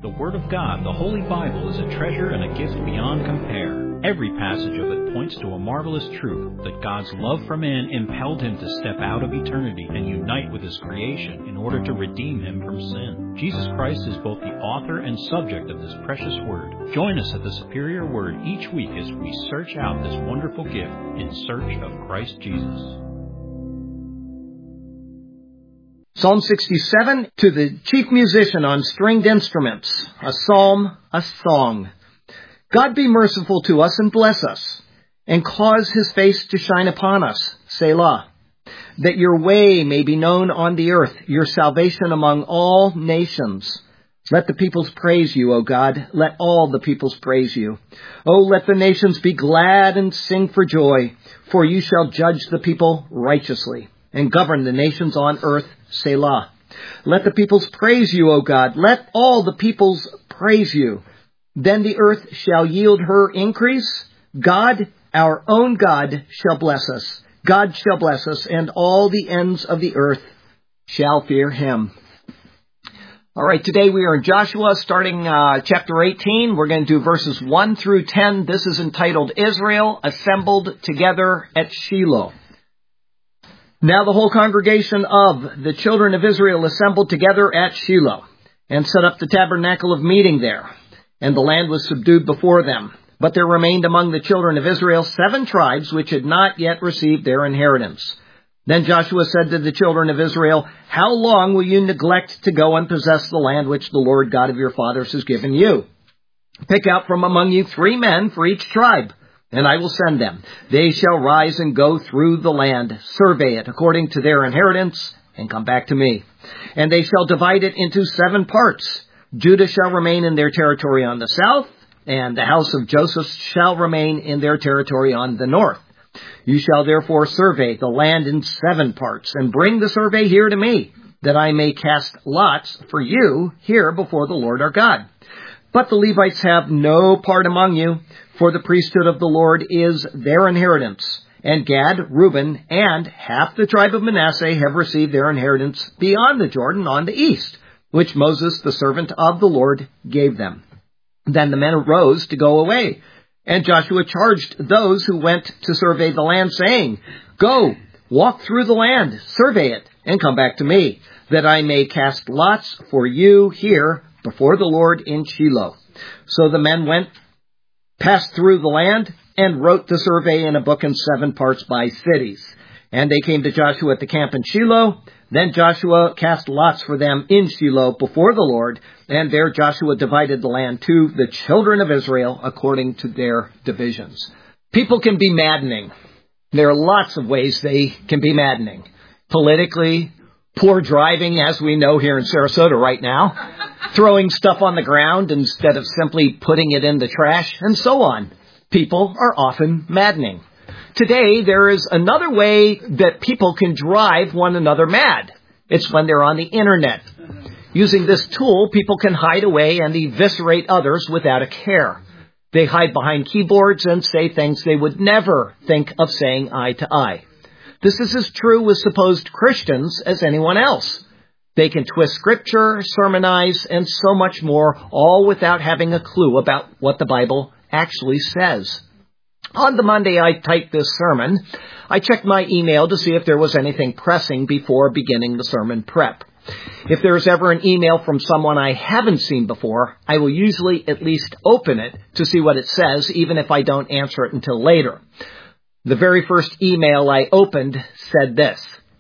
The Word of God, the Holy Bible, is a treasure and a gift beyond compare. Every passage of it points to a marvelous truth that God's love for man impelled him to step out of eternity and unite with his creation in order to redeem him from sin. Jesus Christ is both the author and subject of this precious Word. Join us at the Superior Word each week as we search out this wonderful gift in search of Christ Jesus. Psalm 67, to the chief musician on stringed instruments, a psalm, a song. God be merciful to us and bless us, and cause his face to shine upon us, Selah. That your way may be known on the earth, your salvation among all nations. Let the peoples praise you, O God. Let all the peoples praise you. O let the nations be glad and sing for joy, for you shall judge the people righteously, and govern the nations on earth, Selah. Let the peoples praise you, O God. Let all the peoples praise you. Then the earth shall yield her increase. God, our own God, shall bless us. God shall bless us, and all the ends of the earth shall fear him. All right, today we are in Joshua, starting chapter 18. We're going to do verses 1 through 10. This is entitled, Israel Assembled Together at Shiloh. Now the whole congregation of the children of Israel assembled together at Shiloh, and set up the tabernacle of meeting there. And the land was subdued before them. But there remained among the children of Israel 7 tribes which had not yet received their inheritance. Then Joshua said to the children of Israel, How long will you neglect to go and possess the land which the Lord God of your fathers has given you? Pick out from among you 3 men for each tribe, and I will send them. They shall rise and go through the land, survey it according to their inheritance, and come back to me. And they shall divide it into 7 parts. Judah shall remain in their territory on the south, and the house of Joseph shall remain in their territory on the north. You shall therefore survey the land in 7 parts, and bring the survey here to me, that I may cast lots for you here before the Lord our God. But the Levites have no part among you, for the priesthood of the Lord is their inheritance. And Gad, Reuben, and half the tribe of Manasseh have received their inheritance beyond the Jordan on the east, which Moses, the servant of the Lord, gave them. Then the men arose to go away. And Joshua charged those who went to survey the land, saying, Go, walk through the land, survey it, and come back to me, that I may cast lots for you here before the Lord in Shiloh. So the men went, passed through the land, and wrote the survey in a book in 7 parts by cities. And they came to Joshua at the camp in Shiloh. Then Joshua cast lots for them in Shiloh before the Lord, and there Joshua divided the land to the children of Israel according to their divisions. People can be maddening. There are lots of ways they can be maddening. Politically, poor driving, as we know here in Sarasota right now, throwing stuff on the ground instead of simply putting it in the trash, and so on. People are often maddening. Today, there is another way that people can drive one another mad. It's when they're on the internet. Using this tool, people can hide away and eviscerate others without a care. They hide behind keyboards and say things they would never think of saying eye to eye. This is as true with supposed Christians as anyone else. They can twist scripture, sermonize, and so much more, all without having a clue about what the Bible actually says. On the Monday I typed this sermon, I checked my email to see if there was anything pressing before beginning the sermon prep. If there's ever an email from someone I haven't seen before, I will usually at least open it to see what it says, even if I don't answer it until later. The very first email I opened said this: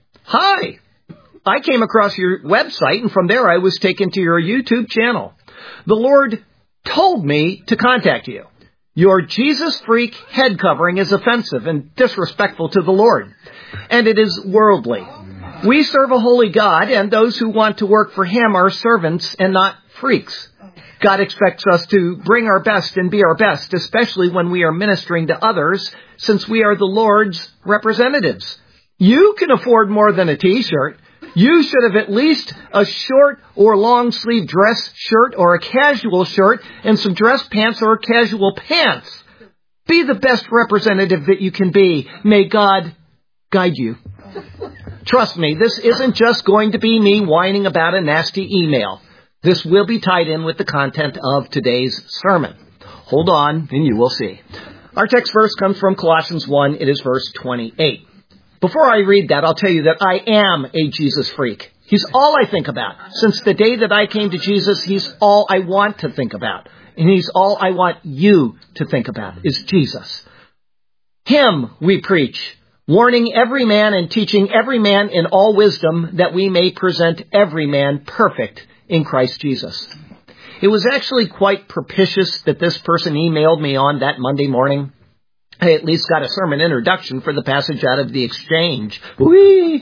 Hi! I came across your website, and from there I was taken to your YouTube channel. The Lord told me to contact you. Your Jesus freak head covering is offensive and disrespectful to the Lord, and it is worldly. We serve a holy God, and those who want to work for him are servants and not freaks. God expects us to bring our best and be our best, especially when we are ministering to others, since we are the Lord's representatives. You can afford more than a t-shirt. You should have at least a short or long sleeve dress shirt or a casual shirt and some dress pants or casual pants. Be the best representative that you can be. May God guide you. Trust me, this isn't just going to be me whining about a nasty email. This will be tied in with the content of today's sermon. Hold on, and you will see. Our text verse comes from Colossians 1. It is verse 28. Before I read that, I'll tell you that I am a Jesus freak. He's all I think about. Since the day that I came to Jesus, He's all I want to think about. And He's all I want you to think about, is Jesus. Him we preach, warning every man and teaching every man in all wisdom, that we may present every man perfect in Christ Jesus. It was actually quite propitious that this person emailed me on that Monday morning. I at least got a sermon introduction for the passage out of the Exchange. Whee!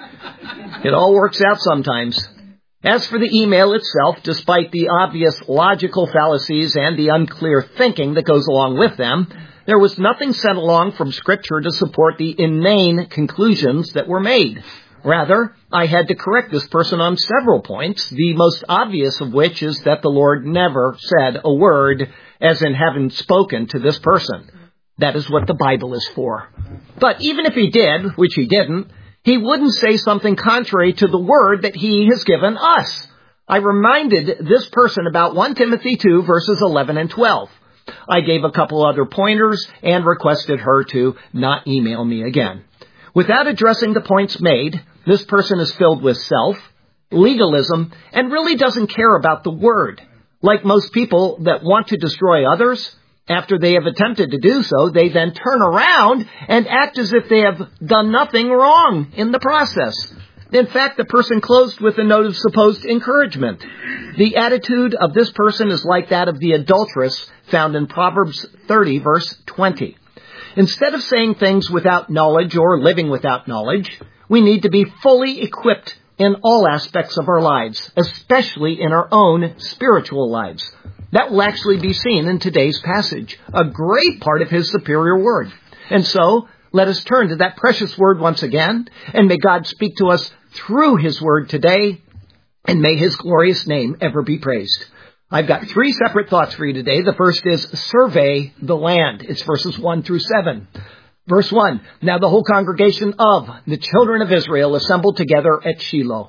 It all works out sometimes. As for the email itself, despite the obvious logical fallacies and the unclear thinking that goes along with them, there was nothing sent along from Scripture to support the inane conclusions that were made. Rather, I had to correct this person on several points, the most obvious of which is that the Lord never said a word, as in having spoken to this person. That is what the Bible is for. But even if He did, which He didn't, He wouldn't say something contrary to the word that He has given us. I reminded this person about 1 Timothy 2, verses 11 and 12. I gave a couple other pointers and requested her to not email me again. Without addressing the points made, this person is filled with self, legalism, and really doesn't care about the word. Like most people that want to destroy others, after they have attempted to do so, they then turn around and act as if they have done nothing wrong in the process. In fact, the person closed with a note of supposed encouragement. The attitude of this person is like that of the adulteress found in Proverbs 30, verse 20. Instead of saying things without knowledge or living without knowledge, we need to be fully equipped in all aspects of our lives, especially in our own spiritual lives. That will actually be seen in today's passage, a great part of His superior word. And so, let us turn to that precious word once again, and may God speak to us through His word today, and may His glorious name ever be praised. I've got 3 separate thoughts for you today. The first is survey the land. It's verses 1 through 7. Verse 1, now the whole congregation of the children of Israel assembled together at Shiloh.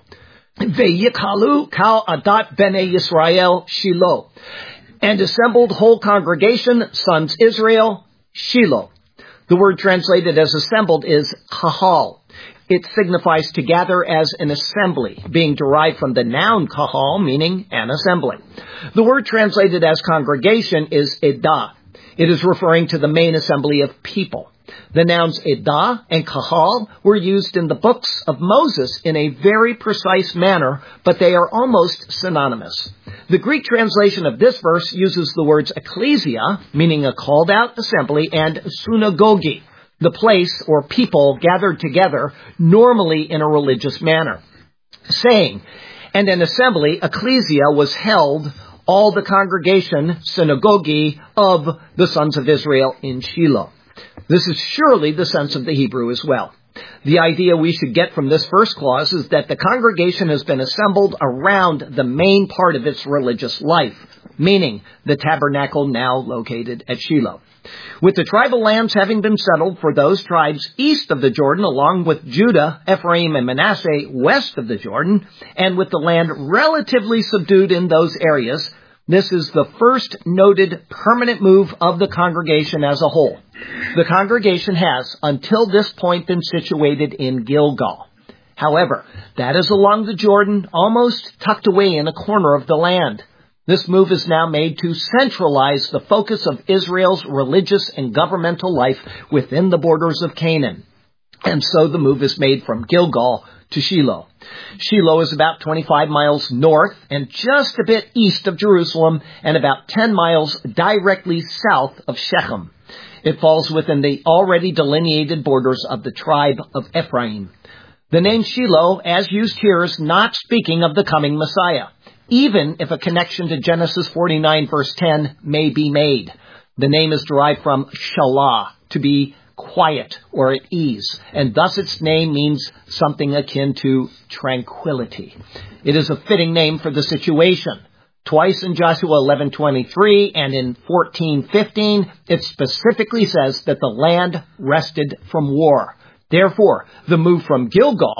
Ve'yikalu kal adat bnei Yisrael Shiloh. And assembled whole congregation, sons Israel, Shiloh. The word translated as assembled is kahal. It signifies to gather as an assembly, being derived from the noun kahal, meaning an assembly. The word translated as congregation is edah. It is referring to the main assembly of people. The nouns edah and kahal were used in the books of Moses in a very precise manner, but they are almost synonymous. The Greek translation of this verse uses the words ecclesia, meaning a called-out assembly, and synagogue, the place or people gathered together, normally in a religious manner. Saying, and an assembly, ecclesia, was held, all the congregation, synagogue, of the sons of Israel in Shiloh. This is surely the sense of the Hebrew as well. The idea we should get from this first clause is that the congregation has been assembled around the main part of its religious life, meaning the tabernacle now located at Shiloh. With the tribal lands having been settled for those tribes east of the Jordan, along with Judah, Ephraim, and Manasseh west of the Jordan, and with the land relatively subdued in those areas, this is the first noted permanent move of the congregation as a whole. The congregation has, until this point, been situated in Gilgal. However, that is along the Jordan, almost tucked away in a corner of the land. This move is now made to centralize the focus of Israel's religious and governmental life within the borders of Canaan. And so the move is made from Gilgal to Shiloh. Shiloh is about 25 miles north and just a bit east of Jerusalem and about 10 miles directly south of Shechem. It falls within the already delineated borders of the tribe of Ephraim. The name Shiloh, as used here, is not speaking of the coming Messiah, even if a connection to Genesis 49 verse 10 may be made. The name is derived from shalah, to be quiet or at ease, and thus its name means something akin to tranquility. It is a fitting name for the situation. Twice in Joshua 11:23 and in 14:15, it specifically says that the land rested from war. Therefore, the move from Gilgal,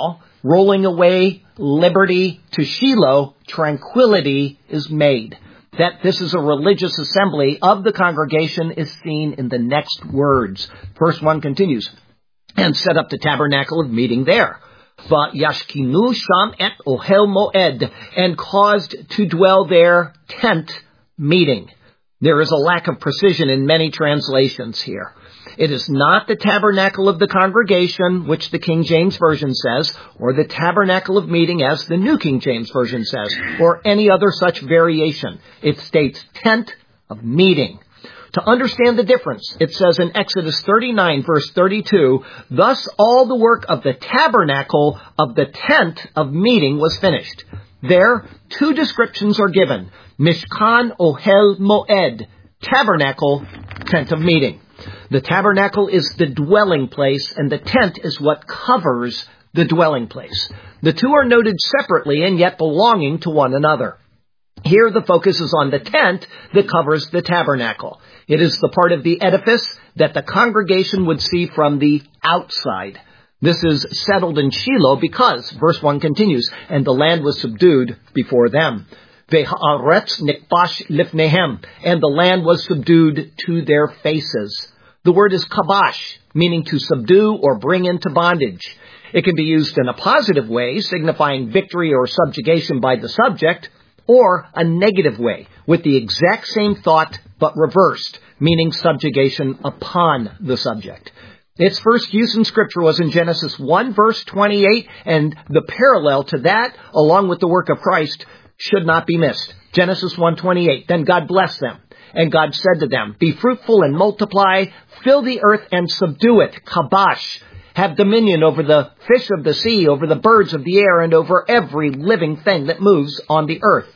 rolling away liberty to Shiloh, tranquility is made. That this is a religious assembly of the congregation is seen in the next words. Verse 1 continues, and set up the tabernacle of meeting there. Vayashkinu sham et ohel moed, and caused to dwell there tent meeting. There is a lack of precision in many translations here. It is not the tabernacle of the congregation, which the King James Version says, or the tabernacle of meeting, as the New King James Version says, or any other such variation. It states tent of meeting. To understand the difference, it says in Exodus 39, verse 32, thus all the work of the tabernacle of the tent of meeting was finished. There, two descriptions are given. Mishkan Ohel Moed, tabernacle, tent of meeting. The tabernacle is the dwelling place, and the tent is what covers the dwelling place. The two are noted separately and yet belonging to one another. Here the focus is on the tent that covers the tabernacle. It is the part of the edifice that the congregation would see from the outside. This is settled in Shiloh because, verse 1 continues, and the land was subdued before them. Ve'haaretz nikbash lifnehem, and the land was subdued to their faces. The word is kabash, meaning to subdue or bring into bondage. It can be used in a positive way, signifying victory or subjugation by the subject, or a negative way, with the exact same thought but reversed, meaning subjugation upon the subject. Its first use in Scripture was in Genesis 1, verse 28, and the parallel to that, along with the work of Christ, should not be missed. Genesis 1:28, then God blessed them, and God said to them, be fruitful and multiply, fill the earth and subdue it, kabash, have dominion over the fish of the sea, over the birds of the air, and over every living thing that moves on the earth.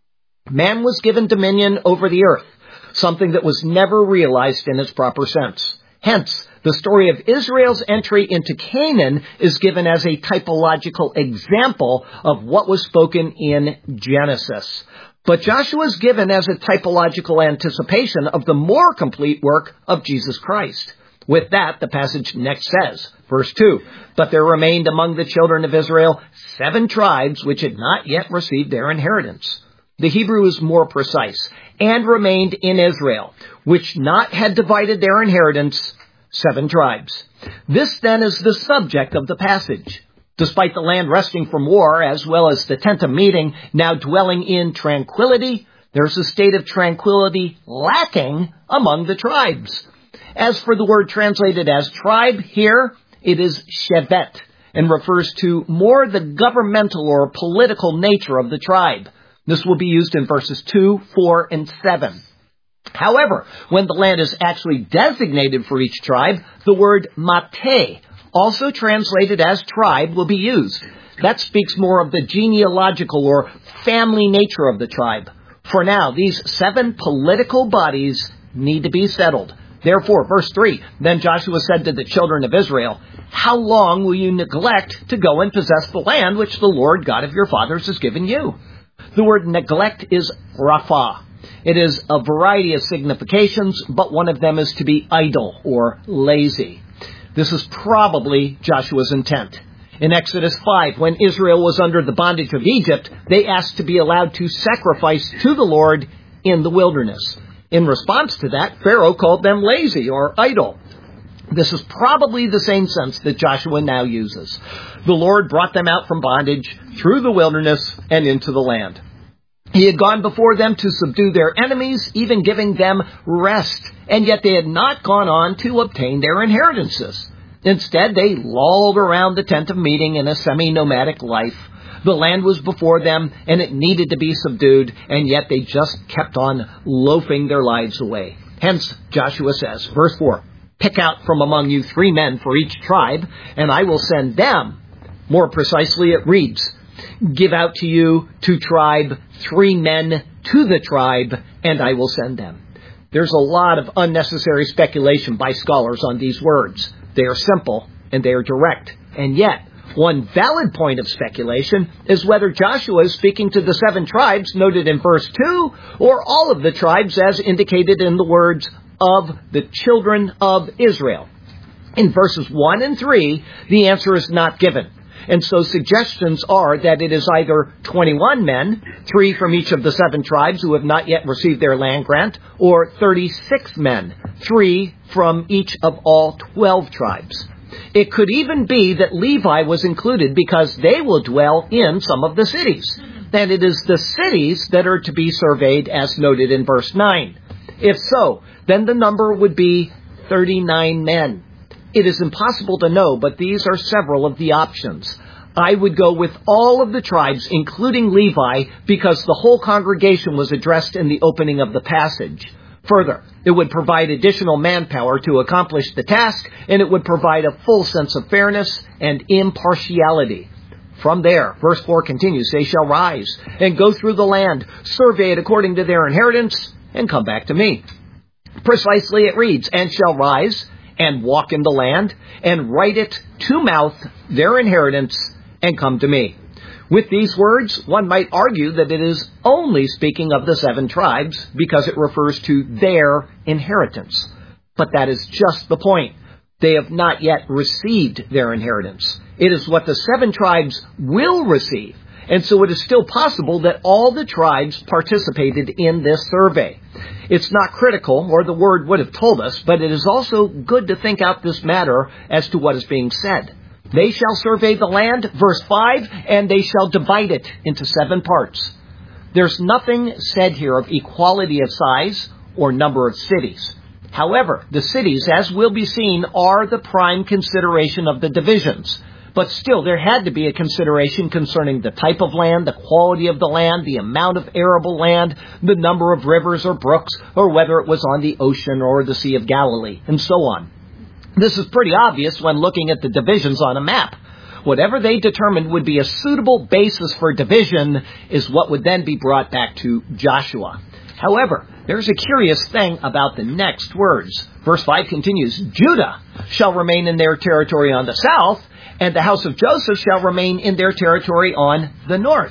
Man was given dominion over the earth, something that was never realized in its proper sense. Hence, the story of Israel's entry into Canaan is given as a typological example of what was spoken in Genesis. But Joshua is given as a typological anticipation of the more complete work of Jesus Christ. With that, the passage next says, verse 2, but there remained among the children of Israel 7 tribes which had not yet received their inheritance. The Hebrew is more precise, and remained in Israel, which not had divided their inheritance, 7 tribes. This then is the subject of the passage. Despite the land resting from war, as well as the tent of meeting now dwelling in tranquility, there's a state of tranquility lacking among the tribes. As for the word translated as tribe, here it is shevet, and refers to more the governmental or political nature of the tribe. This will be used in verses 2, 4, and 7. However, when the land is actually designated for each tribe, the word mate, also translated as tribe, will be used. That speaks more of the genealogical or family nature of the tribe. For now, these 7 political bodies need to be settled. Therefore, verse 3, then Joshua said to the children of Israel, how long will you neglect to go and possess the land which the Lord God of your fathers has given you? The word neglect is rapha. It is a variety of significations, but one of them is to be idle or lazy. This is probably Joshua's intent. In Exodus 5, when Israel was under the bondage of Egypt, they asked to be allowed to sacrifice to the Lord in the wilderness. In response to that, Pharaoh called them lazy or idle. This is probably the same sense that Joshua now uses. The Lord brought them out from bondage through the wilderness and into the land. He had gone before them to subdue their enemies, even giving them rest, and yet they had not gone on to obtain their inheritances. Instead, they lolled around the tent of meeting in a semi-nomadic life. The land was before them, and it needed to be subdued, and yet they just kept on loafing their lives away. Hence, Joshua says, verse 4, pick out from among you 3 men for each tribe, and I will send them. More precisely, it reads, give out to you to tribe 3 men to the tribe, and I will send them. There's a lot of unnecessary speculation by scholars on these words. They are simple and they are direct. And yet, one valid point of speculation is whether Joshua is speaking to the 7 tribes noted in verse 2, or all of the tribes as indicated in the words of the children of Israel. In verses 1 and 3, the answer is not given. And so suggestions are that it is either 21 men, 3 from each of the 7 tribes who have not yet received their land grant, or 36 men, 3 from each of all 12 tribes. It could even be that Levi was included because they will dwell in some of the cities. And it is the cities that are to be surveyed as noted in verse 9. If so, then the number would be 39 men. It is impossible to know, but these are several of the options. I would go with all of the tribes, including Levi, because the whole congregation was addressed in the opening of the passage. Further, it would provide additional manpower to accomplish the task, and it would provide a full sense of fairness and impartiality. From there, verse 4 continues, they shall rise and go through the land, survey it according to their inheritance, and come back to me. Precisely it reads, and shall rise and walk in the land, and write it to mouth their inheritance, and come to me. With these words, one might argue that it is only speaking of the 7 tribes, because it refers to their inheritance. But that is just the point. They have not yet received their inheritance. It is what the 7 tribes will receive. And so it is still possible that all the tribes participated in this survey. It's not critical, or the word would have told us, but it is also good to think out this matter as to what is being said. They shall survey the land, verse 5, and they shall divide it into 7 parts. There's nothing said here of equality of size or number of cities. However, the cities, as will be seen, are the prime consideration of the divisions. But still, there had to be a consideration concerning the type of land, the quality of the land, the amount of arable land, the number of rivers or brooks, or whether it was on the ocean or the Sea of Galilee, and so on. This is pretty obvious when looking at the divisions on a map. Whatever they determined would be a suitable basis for division is what would then be brought back to Joshua. However, there's a curious thing about the next words. Verse 5 continues, Judah shall remain in their territory on the south, and the house of Joseph shall remain in their territory on the north.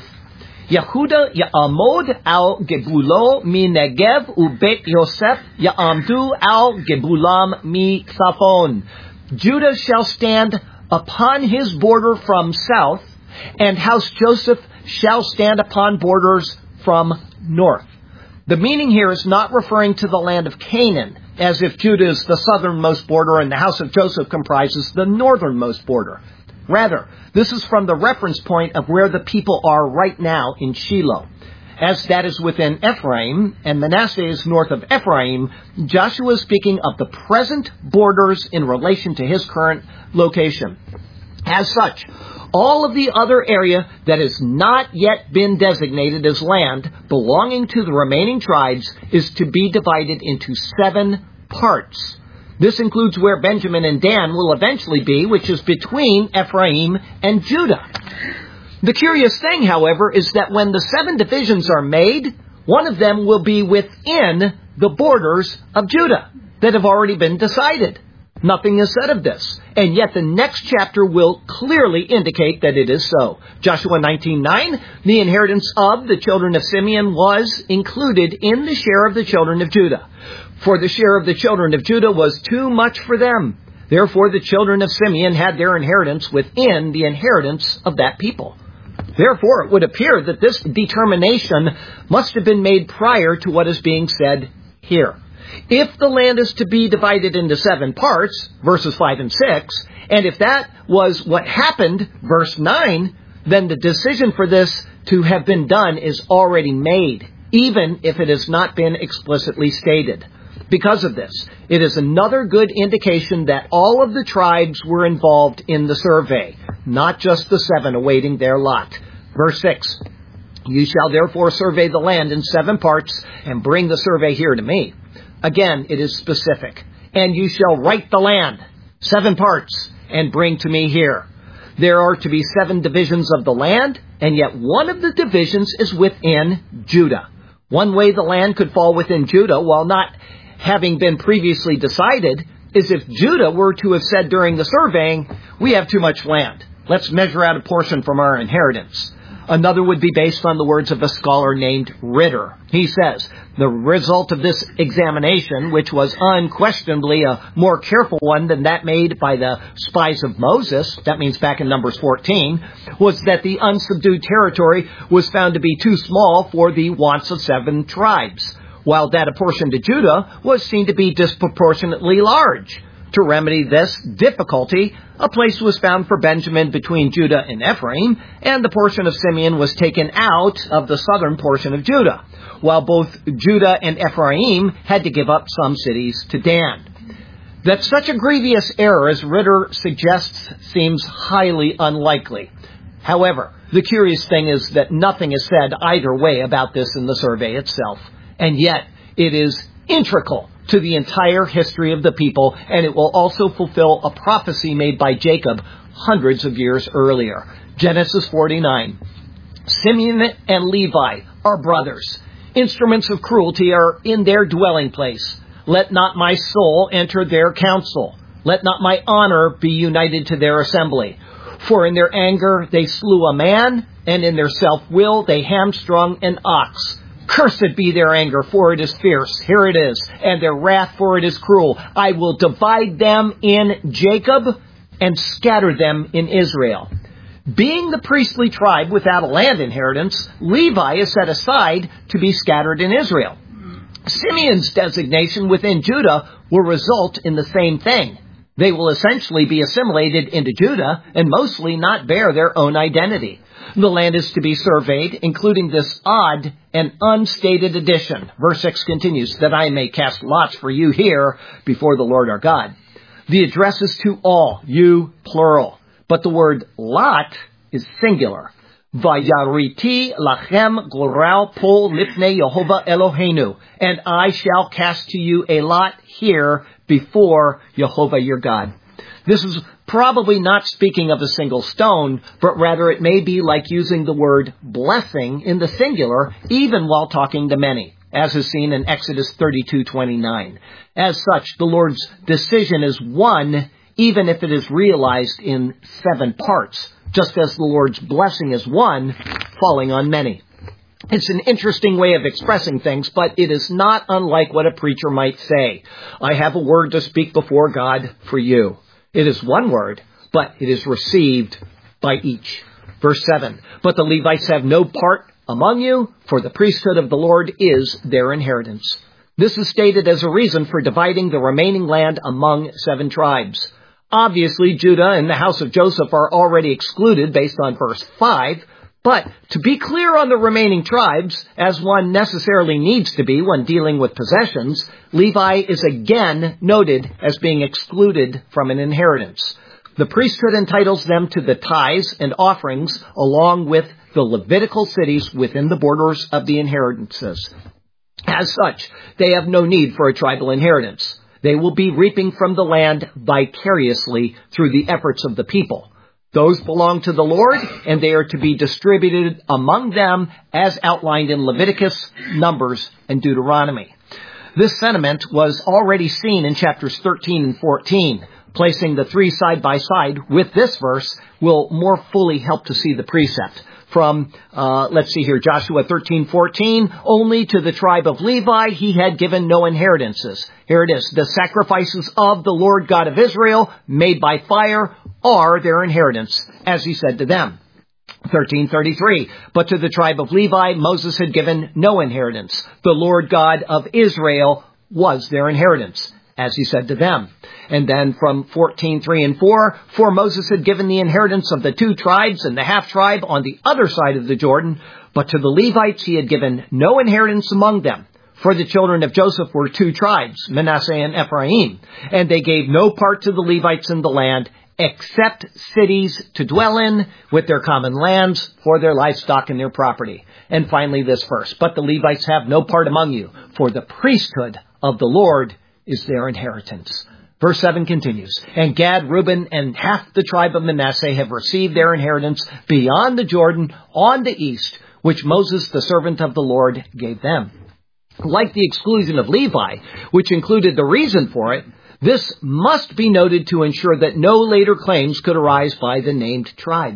Yehuda ya'amod al gebulo mi Negev ubet Yosef ya'amdu al gebulam mi Tzafon. Judah shall stand upon his border from south, and house Joseph shall stand upon borders from north. The meaning here is not referring to the land of Canaan, as if Judah is the southernmost border and the house of Joseph comprises the northernmost border. Rather, this is from the reference point of where the people are right now in Shiloh. As that is within Ephraim, and Manasseh is north of Ephraim, Joshua is speaking of the present borders in relation to his current location. As such, all of the other area that has not yet been designated as land belonging to the remaining tribes is to be divided into 7 parts. This includes where Benjamin and Dan will eventually be, which is between Ephraim and Judah. The curious thing, however, is that when the 7 divisions are made, one of them will be within the borders of Judah that have already been decided. Nothing is said of this, and yet the next chapter will clearly indicate that it is so. Joshua 19:9, the inheritance of the children of Simeon was included in the share of the children of Judah. For the share of the children of Judah was too much for them. Therefore, the children of Simeon had their inheritance within the inheritance of that people. Therefore, it would appear that this determination must have been made prior to what is being said here. If the land is to be divided into 7 parts, verses 5 and 6, and if that was what happened, verse 9, then the decision for this to have been done is already made, even if it has not been explicitly stated. Because of this, it is another good indication that all of the tribes were involved in the survey, not just the 7 awaiting their lot. Verse 6, you shall therefore survey the land in 7 parts and bring the survey here to me. Again, it is specific. And you shall write the land, 7 parts, and bring to me here. There are to be 7 divisions of the land, and yet one of the divisions is within Judah. One way the land could fall within Judah, while not having been previously decided, is if Judah were to have said during the surveying, we have too much land. Let's measure out a portion from our inheritance. Another would be based on the words of a scholar named Ritter. He says, the result of this examination, which was unquestionably a more careful one than that made by the spies of Moses, that means back in Numbers 14, was that the unsubdued territory was found to be too small for the wants of 7 tribes, while that apportioned to Judah was seen to be disproportionately large. To remedy this difficulty, a place was found for Benjamin between Judah and Ephraim, and the portion of Simeon was taken out of the southern portion of Judah, while both Judah and Ephraim had to give up some cities to Dan. That such a grievous error as Ritter suggests seems highly unlikely. However, the curious thing is that nothing is said either way about this in the survey itself, and yet it is integral to the entire history of the people, and it will also fulfill a prophecy made by Jacob hundreds of years earlier. Genesis 49. Simeon and Levi are brothers. Instruments of cruelty are in their dwelling place. Let not my soul enter their council. Let not my honor be united to their assembly. For in their anger they slew a man, and in their self-will they hamstrung an ox. Cursed be their anger, for it is fierce. Here it is. And their wrath, for it is cruel. I will divide them in Jacob and scatter them in Israel. Being the priestly tribe without a land inheritance, Levi is set aside to be scattered in Israel. Simeon's designation within Judah will result in the same thing. They will essentially be assimilated into Judah and mostly not bear their own identity. The land is to be surveyed, including this odd and unstated addition. Verse 6 continues, that I may cast lots for you here before the Lord our God. The address is to all, you plural, but the word lot is singular. Vayariti lachem goral po lifnei Yehovah Eloheinu, and I shall cast to you a lot here before Yehovah your God. This is probably not speaking of a single stone, but rather it may be like using the word blessing in the singular, even while talking to many, as is seen in Exodus 32:29. As such, the Lord's decision is one, even if it is realized in 7 parts, just as the Lord's blessing is one, falling on many. It's an interesting way of expressing things, but it is not unlike what a preacher might say. I have a word to speak before God for you. It is one word, but it is received by each. Verse 7, but the Levites have no part among you, for the priesthood of the Lord is their inheritance. This is stated as a reason for dividing the remaining land among 7 tribes. Obviously, Judah and the house of Joseph are already excluded based on verse 5, but to be clear on the remaining tribes, as one necessarily needs to be when dealing with possessions, Levi is again noted as being excluded from an inheritance. The priesthood entitles them to the tithes and offerings along with the Levitical cities within the borders of the inheritances. As such, they have no need for a tribal inheritance. They will be reaping from the land vicariously through the efforts of the people. Those belong to the Lord, and they are to be distributed among them as outlined in Leviticus, Numbers, and Deuteronomy. This sentiment was already seen in chapters 13 and 14. Placing the 3 side by side with this verse will more fully help to see the precept. From, Joshua 13:14, only to the tribe of Levi he had given no inheritances. Here it is. The sacrifices of the Lord God of Israel, made by fire, are their inheritance, as he said to them. 13:33, but to the tribe of Levi Moses had given no inheritance. The Lord God of Israel was their inheritance, as he said to them. And then from 14:3 and 4, for Moses had given the inheritance of the 2 tribes and the half-tribe on the other side of the Jordan, but to the Levites he had given no inheritance among them. For the children of Joseph were 2 tribes, Manasseh and Ephraim, and they gave no part to the Levites in the land, except cities to dwell in with their common lands for their livestock and their property. And finally this verse, but the Levites have no part among you, for the priesthood of the Lord is their inheritance. Verse 7 continues, and Gad, Reuben, and half the tribe of Manasseh have received their inheritance beyond the Jordan on the east, which Moses, the servant of the Lord, gave them. Like the exclusion of Levi, which included the reason for it, this must be noted to ensure that no later claims could arise by the named tribes.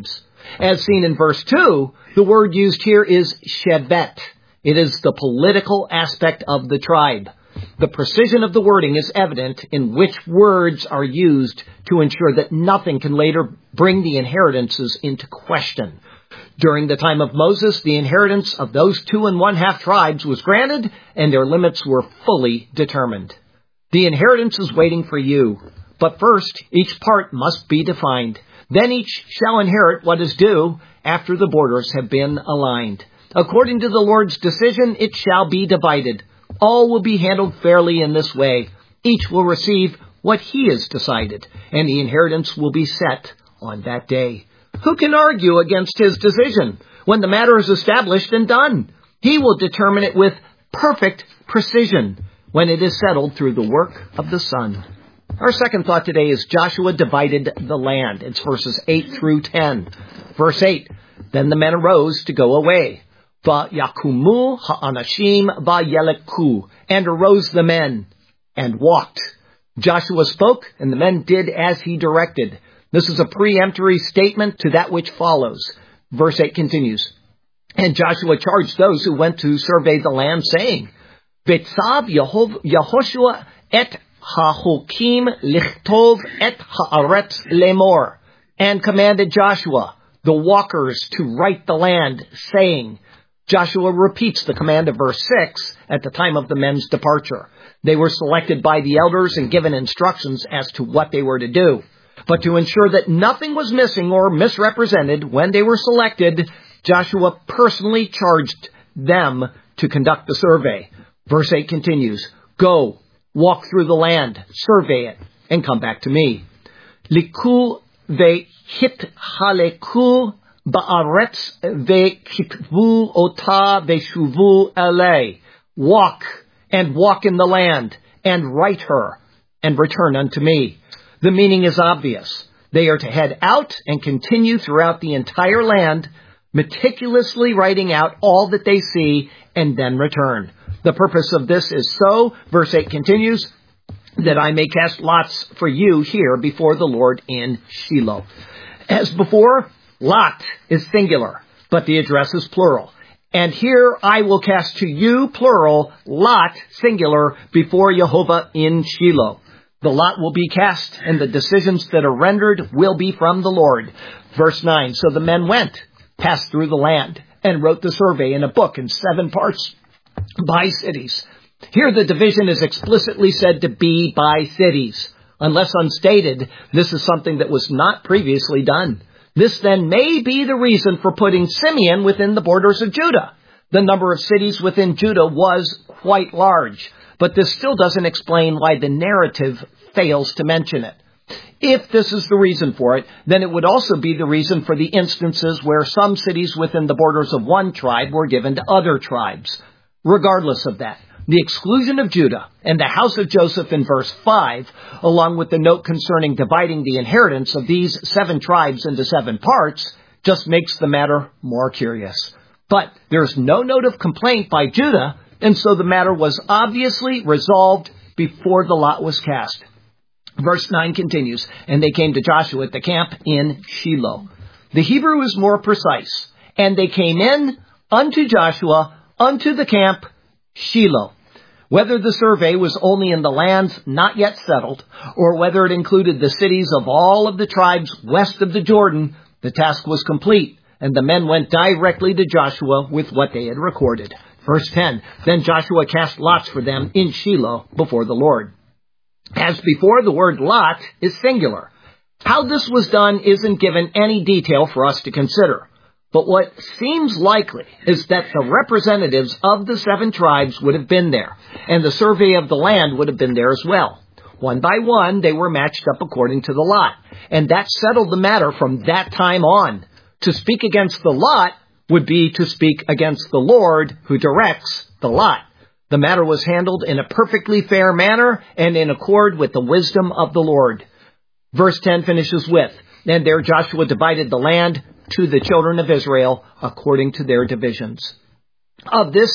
As seen in verse 2, the word used here is shevet. It is the political aspect of the tribe. The precision of the wording is evident in which words are used to ensure that nothing can later bring the inheritances into question. During the time of Moses, the inheritance of those 2 1/2 tribes was granted, and their limits were fully determined. The inheritance is waiting for you. But first, each part must be defined. Then each shall inherit what is due after the borders have been aligned. According to the Lord's decision, it shall be divided. All will be handled fairly in this way. Each will receive what he has decided, and the inheritance will be set on that day. Who can argue against his decision when the matter is established and done? He will determine it with perfect precision when it is settled through the work of the Son. Our second thought today is Joshua divided the land. It's verses 8 through 10. Verse 8, then the men arose to go away. Va'yakumu ha'anashim va'yeleku, and arose the men and walked. Joshua spoke, and the men did as he directed. This is a preemptory statement to that which follows. Verse 8 continues, and Joshua charged those who went to survey the land, saying, Vetzav Yehoshua et ha'chokim lichtov et ha'aretz lemor, and commanded Joshua, the walkers, to write the land, saying, Joshua repeats the command of verse 6 at the time of the men's departure. They were selected by the elders and given instructions as to what they were to do. But to ensure that nothing was missing or misrepresented when they were selected, Joshua personally charged them to conduct the survey. Verse 8 continues, go, walk through the land, survey it, and come back to me. Liku ve'hit haleku ba'aretz ve'kitvu ota ve'shuvu elei. Walk and walk in the land and write her and return unto me. The meaning is obvious. They are to head out and continue throughout the entire land, meticulously writing out all that they see and then return. The purpose of this is so, verse 8 continues, that I may cast lots for you here before the Lord in Shiloh. As before, lot is singular, but the address is plural. And here I will cast to you, plural, lot, singular, before Jehovah in Shiloh. The lot will be cast, and the decisions that are rendered will be from the Lord. Verse 9, so the men went, passed through the land, and wrote the survey in a book in 7 parts by cities. Here the division is explicitly said to be by cities. Unless unstated, this is something that was not previously done. This then may be the reason for putting Simeon within the borders of Judah. The number of cities within Judah was quite large, but this still doesn't explain why the narrative fails to mention it. If this is the reason for it, then it would also be the reason for the instances where some cities within the borders of one tribe were given to other tribes. Regardless of that, the exclusion of Judah and the house of Joseph in verse 5, along with the note concerning dividing the inheritance of these 7 tribes into 7 parts, just makes the matter more curious. But there's no note of complaint by Judah, and so the matter was obviously resolved before the lot was cast. Verse 9 continues, and they came to Joshua at the camp in Shiloh. The Hebrew is more precise, and they came in unto Joshua, unto the camp, Shiloh. Whether the survey was only in the lands not yet settled, or whether it included the cities of all of the tribes west of the Jordan, the task was complete, and the men went directly to Joshua with what they had recorded. Verse 10, then Joshua cast lots for them in Shiloh before the Lord. As before, the word lot is singular. How this was done isn't given any detail for us to consider. But what seems likely is that the representatives of the 7 tribes would have been there, and the survey of the land would have been there as well. One by one, they were matched up according to the lot, and that settled the matter from that time on. To speak against the lot would be to speak against the Lord who directs the lot. The matter was handled in a perfectly fair manner and in accord with the wisdom of the Lord. Verse 10 finishes with, and there Joshua divided the land to the children of Israel according to their divisions. Of this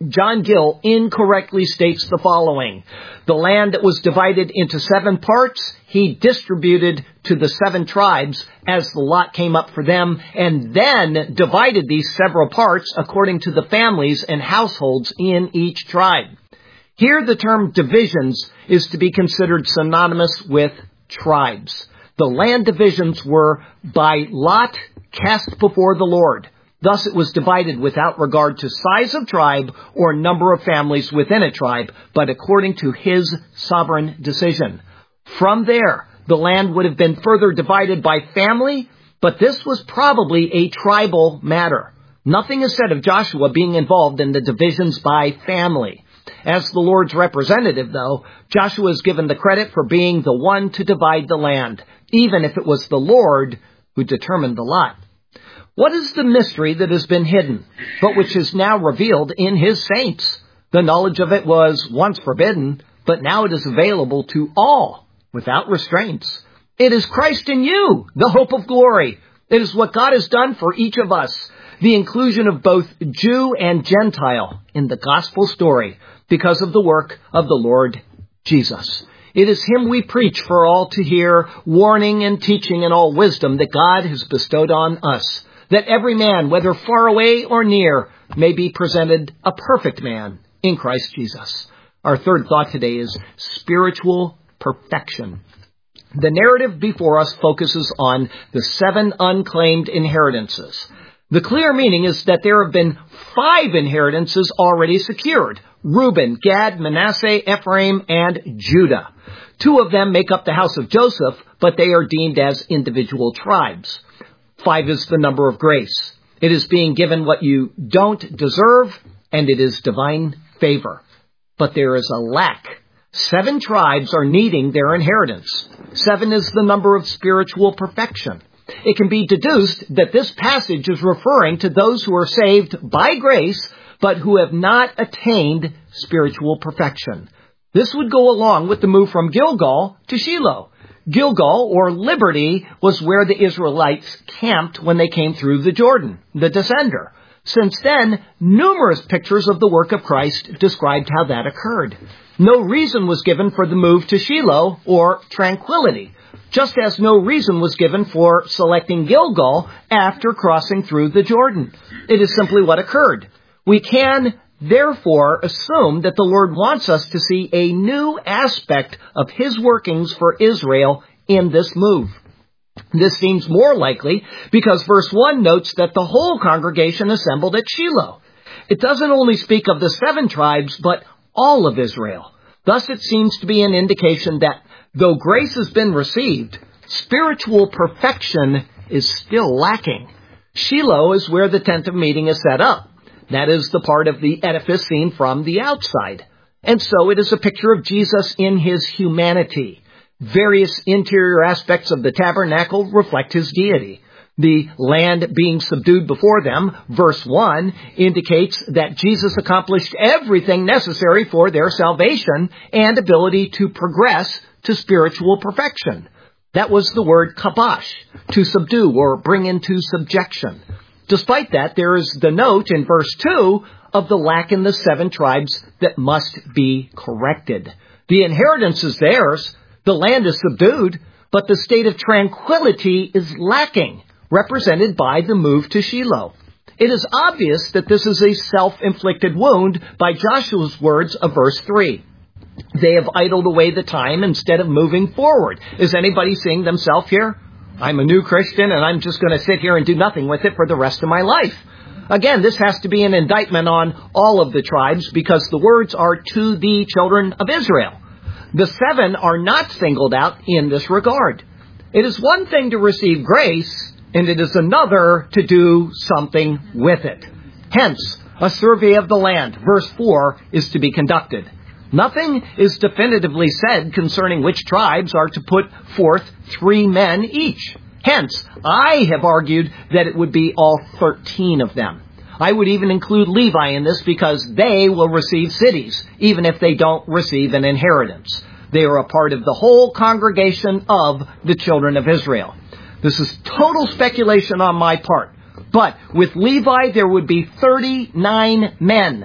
John Gill incorrectly states the following. The land that was divided into 7 parts, he distributed to the 7 tribes as the lot came up for them, and then divided these several parts according to the families and households in each tribe. Here the term divisions is to be considered synonymous with tribes. The land divisions were by lot cast before the Lord. Thus it was divided without regard to size of tribe or number of families within a tribe, but according to his sovereign decision. From there, the land would have been further divided by family, but this was probably a tribal matter. Nothing is said of Joshua being involved in the divisions by family. As the Lord's representative, though, Joshua is given the credit for being the one to divide the land, even if it was the Lord who determined the lot. What is the mystery that has been hidden, but which is now revealed in his saints? The knowledge of it was once forbidden, but now it is available to all without restraints. It is Christ in you, the hope of glory. It is what God has done for each of us, the inclusion of both Jew and Gentile in the gospel story because of the work of the Lord Jesus. It is him we preach for all to hear, warning and teaching in all wisdom that God has bestowed on us, that every man, whether far away or near, may be presented a perfect man in Christ Jesus. Our third thought today is spiritual perfection. The narrative before us focuses on the 7 unclaimed inheritances. The clear meaning is that there have been 5 inheritances already secured: Reuben, Gad, Manasseh, Ephraim, and Judah. 2 of them make up the house of Joseph, but they are deemed as individual tribes. 5 is the number of grace. It is being given what you don't deserve, and it is divine favor. But there is a lack. 7 tribes are needing their inheritance. 7 is the number of spiritual perfection. It can be deduced that this passage is referring to those who are saved by grace, but who have not attained spiritual perfection. This would go along with the move from Gilgal to Shiloh. Gilgal, or Liberty, was where the Israelites camped when they came through the Jordan, the descender. Since then, numerous pictures of the work of Christ described how that occurred. No reason was given for the move to Shiloh or tranquility, just as no reason was given for selecting Gilgal after crossing through the Jordan. It is simply what occurred. We can, therefore, assume that the Lord wants us to see a new aspect of his workings for Israel in this move. This seems more likely because verse 1 notes that the whole congregation assembled at Shiloh. It doesn't only speak of the 7 tribes, but all of Israel. Thus it seems to be an indication that though grace has been received, spiritual perfection is still lacking. Shiloh is where the tent of meeting is set up. That is the part of the edifice seen from the outside. And so it is a picture of Jesus in his humanity. Various interior aspects of the tabernacle reflect his deity. The land being subdued before them, verse 1, indicates that Jesus accomplished everything necessary for their salvation and ability to progress to spiritual perfection. That was the word kabash, to subdue or bring into subjection. Despite that, there is the note in verse 2 of the lack in the 7 tribes that must be corrected. The inheritance is theirs, the land is subdued, but the state of tranquility is lacking, represented by the move to Shiloh. It is obvious that this is a self-inflicted wound by Joshua's words of verse 3. They have idled away the time instead of moving forward. Is anybody seeing themselves here? I'm a new Christian and I'm just going to sit here and do nothing with it for the rest of my life. Again, this has to be an indictment on all of the tribes because the words are to the children of Israel. The 7 are not singled out in this regard. It is one thing to receive grace, and it is another to do something with it. Hence, a survey of the land, verse 4, is to be conducted. Nothing is definitively said concerning which tribes are to put forth 3 men each. Hence, I have argued that it would be all 13 of them. I would even include Levi in this because they will receive cities, even if they don't receive an inheritance. They are a part of the whole congregation of the children of Israel. This is total speculation on my part. But with Levi, there would be 39 men.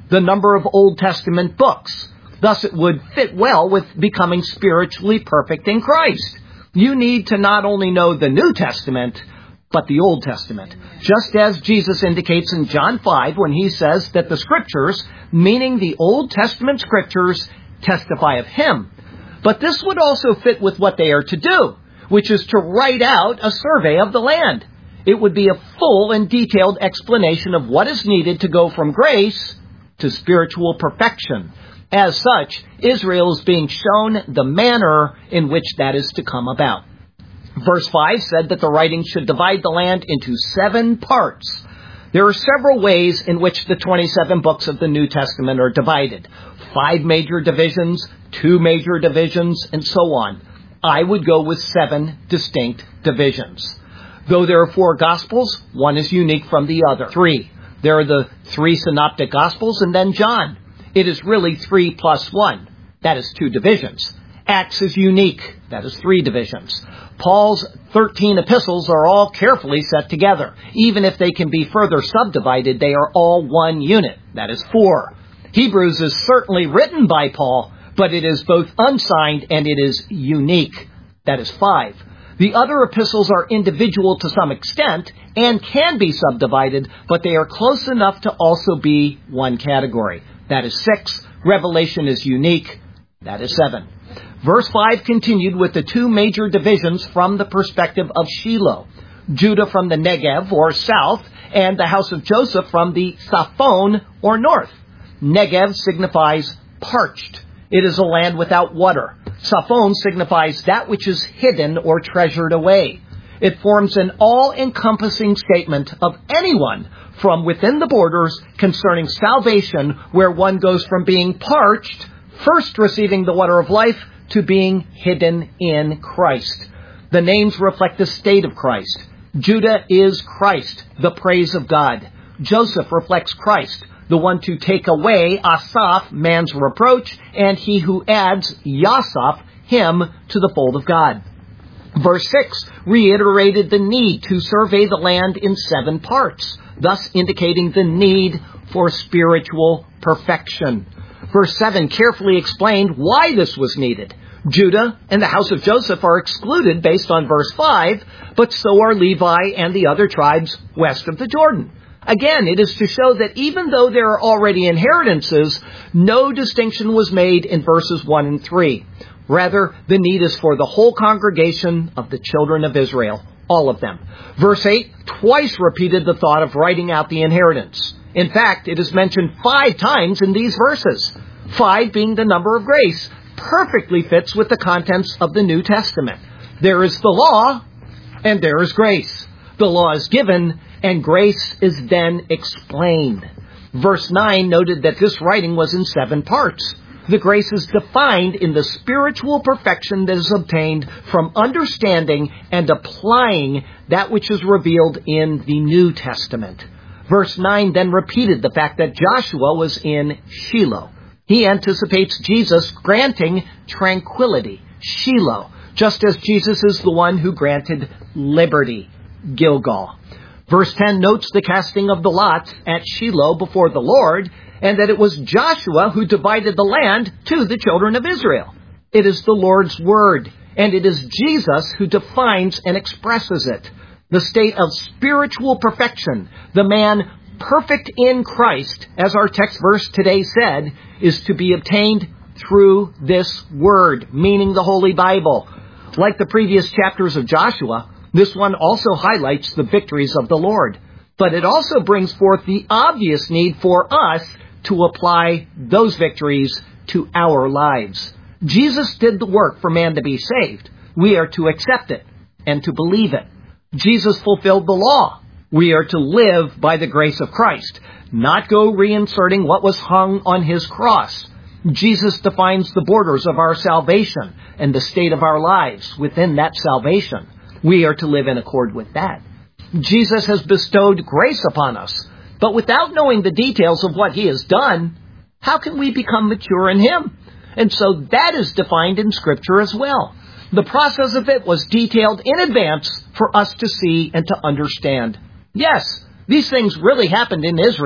the number of Old Testament books. Thus, it would fit well with becoming spiritually perfect in Christ. You need to not only know the New Testament, but the Old Testament. Just as Jesus indicates in John 5 when he says that the Scriptures, meaning the Old Testament Scriptures, testify of Him. But this would also fit with what they are to do, which is to write out a survey of the land. It would be a full and detailed explanation of what is needed to go from grace to spiritual perfection. As such, Israel is being shown the manner in which that is to come about. Verse 5 said that the writing should divide the land into 7 parts. There are several ways in which the 27 books of the New Testament are divided. 5 major divisions, 2 major divisions, and so on. I would go with 7 distinct divisions. Though there are 4 Gospels, one is unique from the other. 3. There are the 3 Synoptic Gospels and then John. It is really 3 plus 1. That is 2 divisions. Acts is unique. That is 3 divisions. Paul's 13 epistles are all carefully set together. Even if they can be further subdivided, they are all one unit. That is 4. Hebrews is certainly written by Paul, but it is both unsigned and it is unique. That is 5. The other epistles are individual to some extent and can be subdivided, but they are close enough to also be one category. That is 6. Revelation is unique. That is 7. Verse 5 continued with the 2 major divisions from the perspective of Shiloh. Judah from the Negev, or south, and the house of Joseph from the Saphon, or north. Negev signifies parched. It is a land without water. Saphon signifies that which is hidden or treasured away. It forms an all-encompassing statement of anyone from within the borders concerning salvation, where one goes from being parched, first receiving the water of life, to being hidden in Christ. The names reflect the state of Christ. Judah is Christ, the praise of God. Joseph reflects Christ, the one to take away Asaph, man's reproach, and he who adds Yasaph, him, to the fold of God. Verse 6 reiterated the need to survey the land in 7 parts, thus indicating the need for spiritual perfection. Verse 7 carefully explained why this was needed. Judah and the house of Joseph are excluded based on verse 5, but so are Levi and the other tribes west of the Jordan. Again, it is to show that even though there are already inheritances, no distinction was made in verses 1 and 3. Rather, the need is for the whole congregation of the children of Israel, all of them. Verse 8 twice repeated the thought of writing out the inheritance. In fact, it is mentioned 5 times in these verses. 5 being the number of grace, perfectly fits with the contents of the New Testament. There is the law, and there is grace. The law is given, and grace is then explained. Verse 9 noted that this writing was in 7 parts. The grace is defined in the spiritual perfection that is obtained from understanding and applying that which is revealed in the New Testament. Verse 9 then repeated the fact that Joshua was in Shiloh. He anticipates Jesus granting tranquility, Shiloh, just as Jesus is the one who granted liberty, Gilgal. Verse 10 notes the casting of the lots at Shiloh before the Lord, and that it was Joshua who divided the land to the children of Israel. It is the Lord's word, and it is Jesus who defines and expresses it. The state of spiritual perfection, the man perfect in Christ, as our text verse today said, is to be obtained through this word, meaning the Holy Bible. Like the previous chapters of Joshua, this one also highlights the victories of the Lord. But it also brings forth the obvious need for us to apply those victories to our lives. Jesus did the work for man to be saved. We are to accept it and to believe it. Jesus fulfilled the law. We are to live by the grace of Christ, not go reinserting what was hung on his cross. Jesus defines the borders of our salvation and the state of our lives within that salvation. We are to live in accord with that. Jesus has bestowed grace upon us, but without knowing the details of what he has done, how can we become mature in him? And so that is defined in Scripture as well. The process of it was detailed in advance for us to see and to understand. Yes, these things really happened in Israel.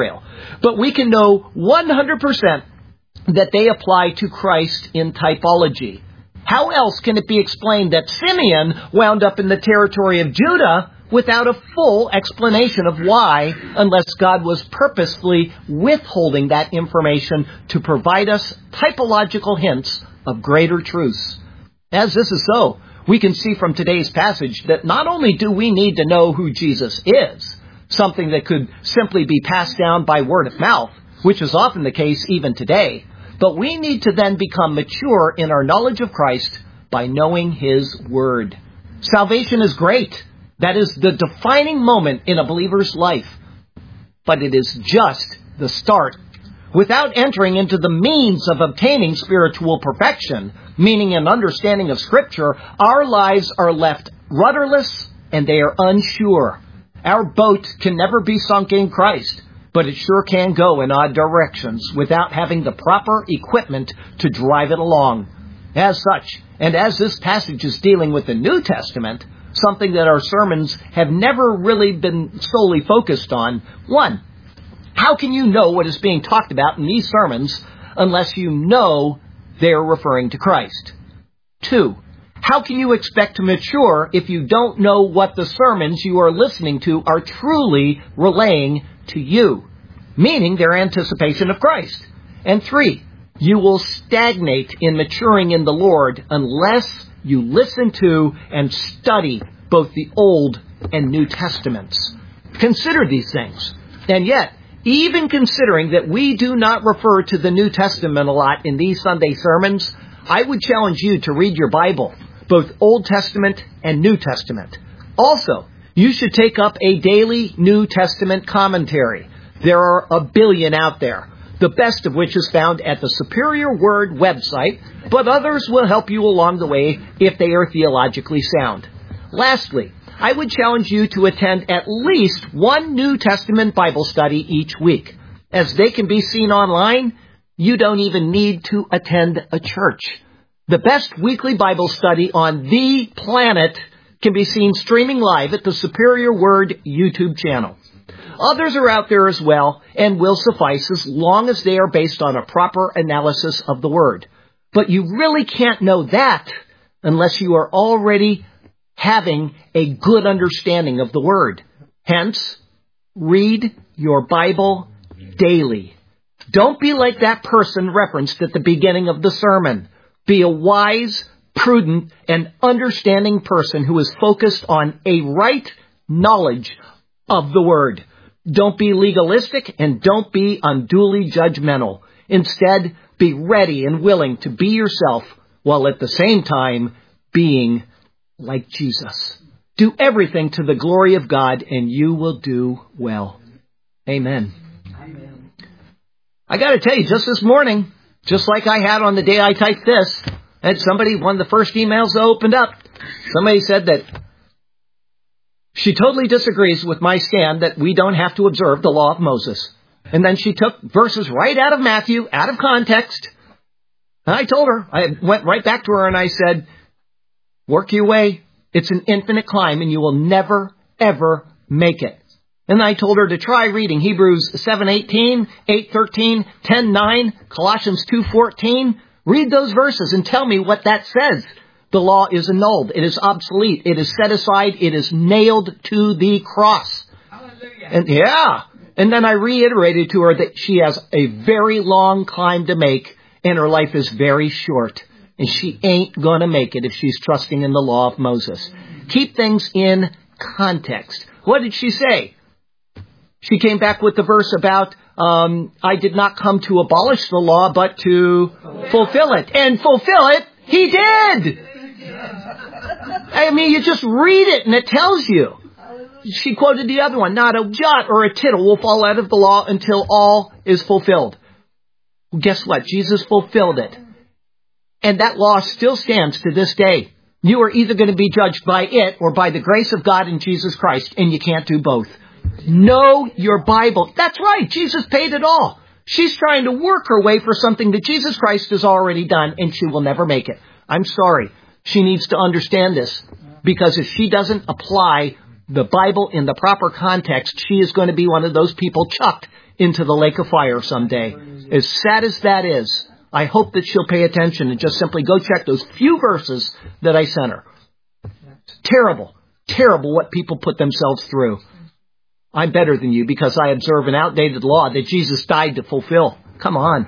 But we can know 100% that they apply to Christ in typology. How else can it be explained that Simeon wound up in the territory of Judah without a full explanation of why, unless God was purposefully withholding that information to provide us typological hints of greater truths? As this is so, we can see from today's passage that not only do we need to know who Jesus is, something that could simply be passed down by word of mouth, which is often the case even today, but we need to then become mature in our knowledge of Christ by knowing His Word. Salvation is great. That is the defining moment in a believer's life. But it is just the start. Without entering into the means of obtaining spiritual perfection, meaning an understanding of Scripture, our lives are left rudderless and they are unsure. Our boat can never be sunk in Christ, but it sure can go in odd directions without having the proper equipment to drive it along. As such, and as this passage is dealing with the New Testament, something that our sermons have never really been solely focused on, 1, how can you know what is being talked about in these sermons unless you know they are referring to Christ? 2, how can you expect to mature if you don't know what the sermons you are listening to are truly relaying to you, meaning their anticipation of Christ? And 3, you will stagnate in maturing in the Lord unless you listen to and study both the Old and New Testaments. Consider these things. And yet, even considering that we do not refer to the New Testament a lot in these Sunday sermons, I would challenge you to read your Bible, both Old Testament and New Testament. Also, you should take up a daily New Testament commentary. There are a billion out there, the best of which is found at the Superior Word website, but others will help you along the way if they are theologically sound. Lastly, I would challenge you to attend at least one New Testament Bible study each week. As they can be seen online, you don't even need to attend a church. The best weekly Bible study on the planet can be seen streaming live at the Superior Word YouTube channel. Others are out there as well and will suffice as long as they are based on a proper analysis of the Word. But you really can't know that unless you are already having a good understanding of the Word. Hence, read your Bible daily. Don't be like that person referenced at the beginning of the sermon. Be a wise, prudent, and understanding person who is focused on a right knowledge of the Word. Don't be legalistic and don't be unduly judgmental. Instead, be ready and willing to be yourself while at the same time being like Jesus. Do everything to the glory of God and you will do well. Amen. Amen. I got to tell you, just this morning, just like I had on the day I typed this, and one of the first emails I opened up, somebody said that she totally disagrees with my stand that we don't have to observe the law of Moses. And then she took verses right out of Matthew, out of context. And I told her, I went right back to her and I said, work your way. It's an infinite climb and you will never, ever make it. And I told her to try reading Hebrews 7:18, 8:13, 10:9, Colossians 2:14. Read those verses and tell me what that says. The law is annulled. It is obsolete. It is set aside. It is nailed to the cross. Hallelujah. And then I reiterated to her that she has a very long climb to make and her life is very short. And she ain't going to make it if she's trusting in the law of Moses. Keep things in context. What did she say? She came back with the verse about, I did not come to abolish the law, but to fulfill it. And fulfill it, he did. I mean, you just read it and it tells you. She quoted the other one, not a jot or a tittle will fall out of the law until all is fulfilled. Well, guess what? Jesus fulfilled it. And that law still stands to this day. You are either going to be judged by it or by the grace of God in Jesus Christ, and you can't do both. Know your Bible. That's right. Jesus paid it all. She's trying to work her way for something that Jesus Christ has already done, and she will never make it. I'm sorry. She needs to understand this, because if she doesn't apply the Bible in the proper context, she is going to be one of those people chucked into the lake of fire someday. As sad as that is, I hope that she'll pay attention and just simply go check those few verses that I sent her. Terrible, terrible what people put themselves through. I'm better than you because I observe an outdated law that Jesus died to fulfill. Come on.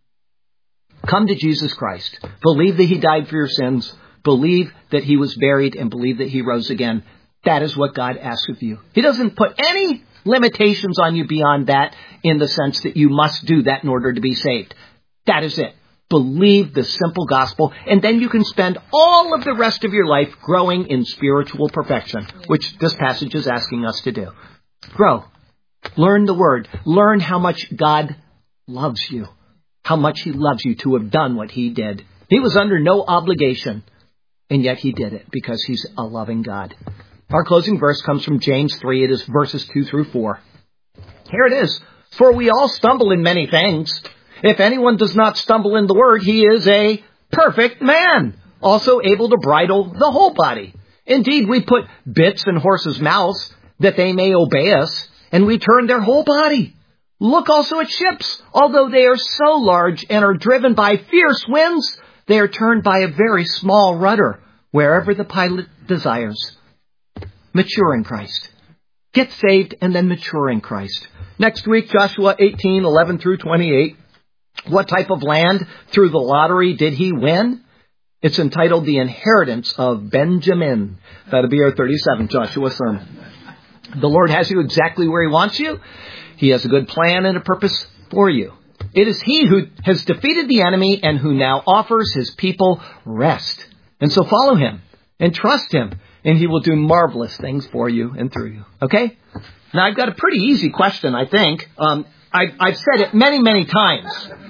Come to Jesus Christ. Believe that He died for your sins. Believe that He was buried and believe that He rose again. That is what God asks of you. He doesn't put any limitations on you beyond that in the sense that you must do that in order to be saved. That is it. Believe the simple gospel, and then you can spend all of the rest of your life growing in spiritual perfection, which this passage is asking us to do. Grow. Learn the Word. Learn how much God loves you. How much He loves you to have done what He did. He was under no obligation, and yet He did it because He's a loving God. Our closing verse comes from James 3. It is verses 2 through 4. Here it is. For we all stumble in many things. If anyone does not stumble in the Word, he is a perfect man, also able to bridle the whole body. Indeed, we put bits in horses' mouths that they may obey us, and we turn their whole body. Look also at ships. Although they are so large and are driven by fierce winds, they are turned by a very small rudder, wherever the pilot desires. Mature in Christ. Get saved and then mature in Christ. Next week, Joshua 18:11 through 28. What type of land through the lottery did he win? It's entitled The Inheritance of Benjamin. That'll be our 37th Joshua sermon. The Lord has you exactly where He wants you. He has a good plan and a purpose for you. It is He who has defeated the enemy and who now offers His people rest. And so follow Him and trust Him, and He will do marvelous things for you and through you. Okay? Now, I've got a pretty easy question, I think. I've said it many, many times.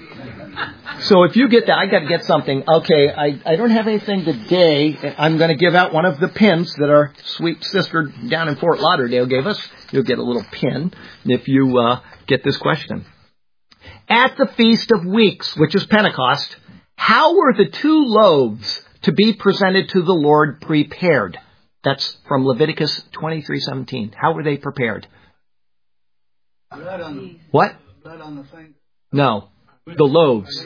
So if you get that, I got to get something. Okay, I don't have anything today. I'm going to give out one of the pins that our sweet sister down in Fort Lauderdale gave us. You'll get a little pin if you get this question. At the Feast of Weeks, which is Pentecost, how were the 2 loaves to be presented to the Lord prepared? That's from Leviticus 23:17. How were they prepared? Blood on the, what? Blood on the thing. No. The loaves.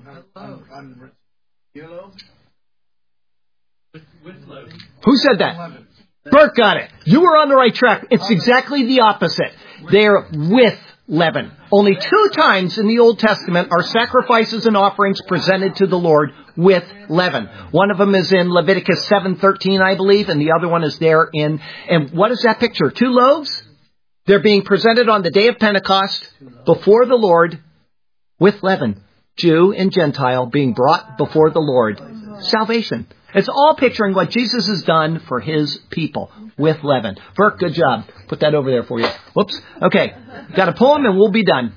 Who said that? Bert got it. You were on the right track. It's exactly the opposite. They're with leaven. Only 2 times in the Old Testament are sacrifices and offerings presented to the Lord with leaven. One of them is in Leviticus 7:13, I believe, and the other one is there in... And what is that picture? 2 loaves? They're being presented on the day of Pentecost before the Lord with leaven. Jew and Gentile being brought before the Lord. Salvation. It's all picturing what Jesus has done for His people with leaven. Burke, good job. Put that over there for you. Whoops. Okay. Got a poem and we'll be done.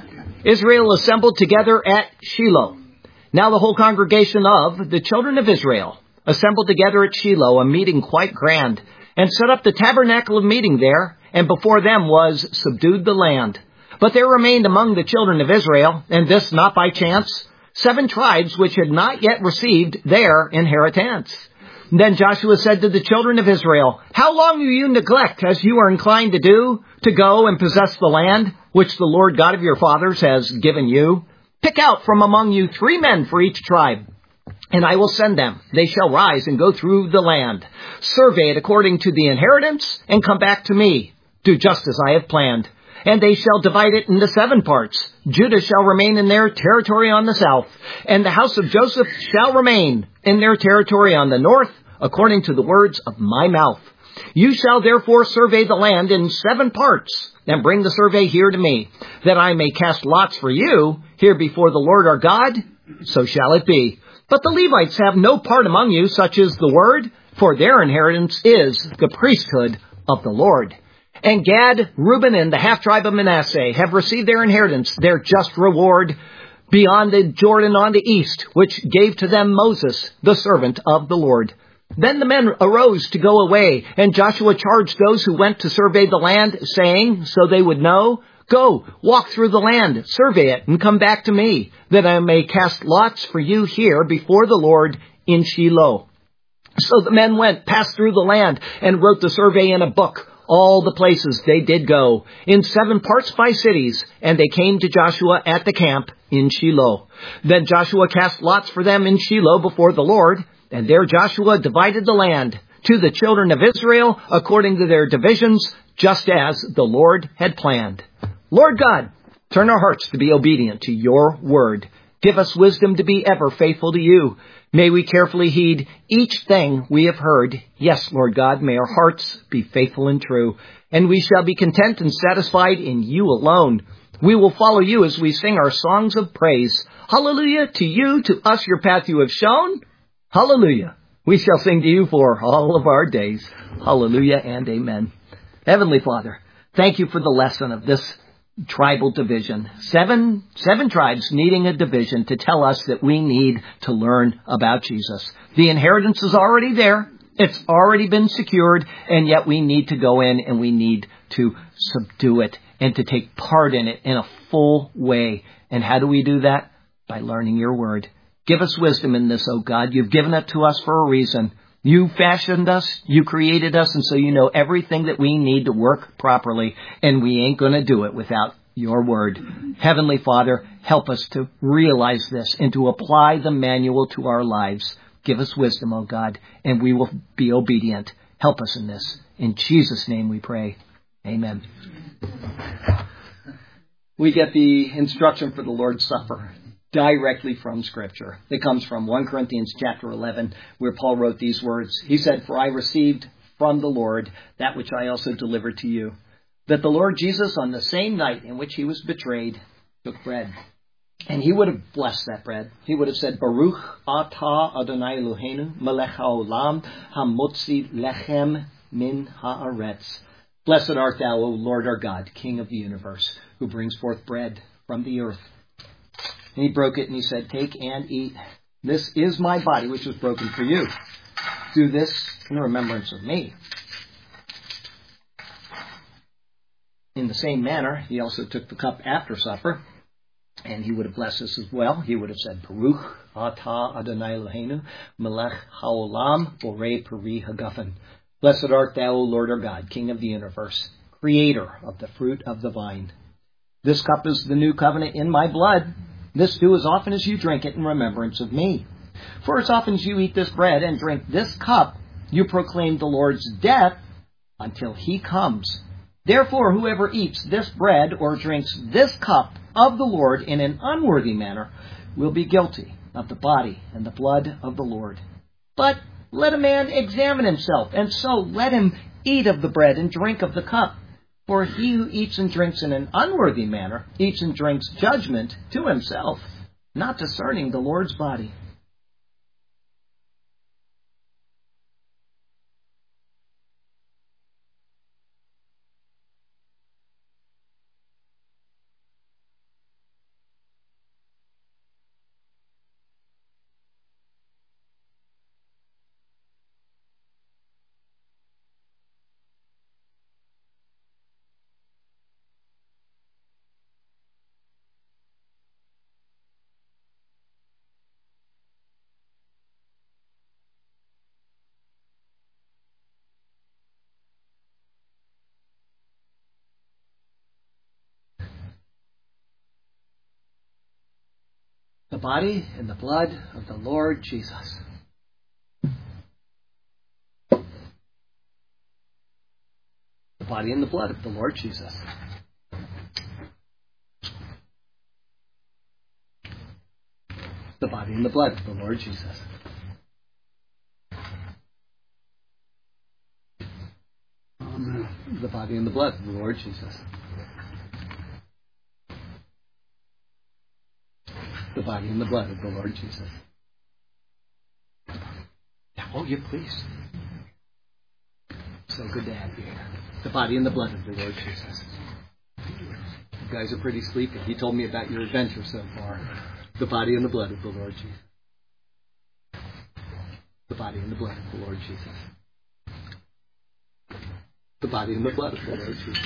Israel assembled together at Shiloh. Now the whole congregation of the children of Israel assembled together at Shiloh, a meeting quite grand, and set up the tabernacle of meeting there, and before them was subdued the land. But there remained among the children of Israel, and this not by chance, 7 tribes which had not yet received their inheritance. Then Joshua said to the children of Israel, how long will you neglect, as you are inclined to do, to go and possess the land, which the Lord God of your fathers has given you? Pick out from among you 3 men for each tribe, and I will send them. They shall rise and go through the land. Survey it according to the inheritance, and come back to me. Do just as I have planned. And they shall divide it into 7 parts. Judah shall remain in their territory on the south, and the house of Joseph shall remain in their territory on the north, according to the words of my mouth. You shall therefore survey the land in 7 parts, and bring the survey here to me, that I may cast lots for you here before the Lord our God. So shall it be. But the Levites have no part among you, such is the word, for their inheritance is the priesthood of the Lord. And Gad, Reuben, and the half-tribe of Manasseh have received their inheritance, their just reward, beyond the Jordan on the east, which gave to them Moses, the servant of the Lord. Then the men arose to go away, and Joshua charged those who went to survey the land, saying, so they would know, go, walk through the land, survey it, and come back to me, that I may cast lots for you here before the Lord in Shiloh. So the men went, passed through the land, and wrote the survey in a book, all the places they did go, in 7 parts by cities, and they came to Joshua at the camp in Shiloh. Then Joshua cast lots for them in Shiloh before the Lord, and there Joshua divided the land to the children of Israel according to their divisions, just as the Lord had planned. Lord God, turn our hearts to be obedient to your word. Give us wisdom to be ever faithful to you. May we carefully heed each thing we have heard. Yes, Lord God, may our hearts be faithful and true, and we shall be content and satisfied in you alone. We will follow you as we sing our songs of praise. Hallelujah to you, to us your path you have shown. Hallelujah. We shall sing to you for all of our days. Hallelujah and amen. Heavenly Father, thank you for the lesson of this tribal division. Seven tribes needing a division to tell us that we need to learn about Jesus. The inheritance is already there. It's already been secured, and yet we need to go in and we need to subdue it and to take part in it in a full way. And how do we do that? By learning your word. Give us wisdom in this, oh God. You've given it to us for a reason. You fashioned us, you created us, and so you know everything that we need to work properly, and we ain't going to do it without your word. Heavenly Father, help us to realize this and to apply the manual to our lives. Give us wisdom, oh God, and we will be obedient. Help us in this. In Jesus' name we pray. Amen. We get the instruction for the Lord's Supper directly from Scripture. It comes from 1 Corinthians chapter 11, where Paul wrote these words. He said, "For I received from the Lord that which I also delivered to you, that the Lord Jesus, on the same night in which he was betrayed, took bread. And he would have blessed that bread. He would have said, Baruch atah Adonai Eloheinu, melech haolam, hamotzi lechem min haaretz. Blessed art thou, O Lord our God, King of the universe, who brings forth bread from the earth." And he broke it and he said, "Take and eat. This is my body, which was broken for you. Do this in remembrance of me." In the same manner, he also took the cup after supper, and he would have blessed us as well. He would have said, Baruch atah Adonai Eloheinu, melech haolam, borei peri hagafen. Blessed art thou, O Lord our God, King of the universe, creator of the fruit of the vine. This cup is the new covenant in my blood. This do as often as you drink it in remembrance of me. For as often as you eat this bread and drink this cup, you proclaim the Lord's death until he comes. Therefore, whoever eats this bread or drinks this cup of the Lord in an unworthy manner will be guilty of the body and the blood of the Lord. But let a man examine himself, and so let him eat of the bread and drink of the cup. For he who eats and drinks in an unworthy manner eats and drinks judgment to himself, not discerning the Lord's body. The body and the blood of the Lord Jesus. The body and the blood of the Lord Jesus. The body and the blood of the Lord Jesus. Amen. The body and the blood of the Lord Jesus. The body and the blood of the Lord Jesus. Oh, you please. So good to have you here. The body and the blood of the Lord Jesus. You guys are pretty sleepy. He told me about your adventure so far. The body and the blood of the Lord Jesus. The body and the blood of the Lord Jesus. The body and the blood of the Lord Jesus.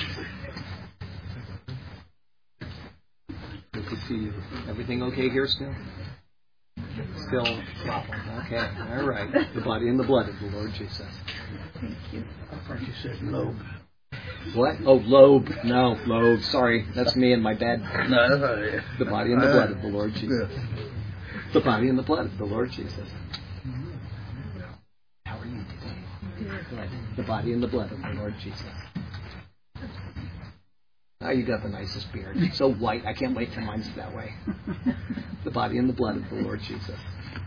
Good to see you. Everything okay here still? Still a problem. Okay. All right. The body and the blood of the Lord Jesus. Thank you. I thought you said no. What? Oh, lobe. No, lobe. Sorry, that's me and my bad. No, that's all right. The body and the blood of the Lord Jesus. The body and the blood of the Lord Jesus. How are you today? Good. The body and the blood of the Lord Jesus. Oh, you got the nicest beard. So white. I can't wait till mine's that way. The body and the blood of the Lord Jesus.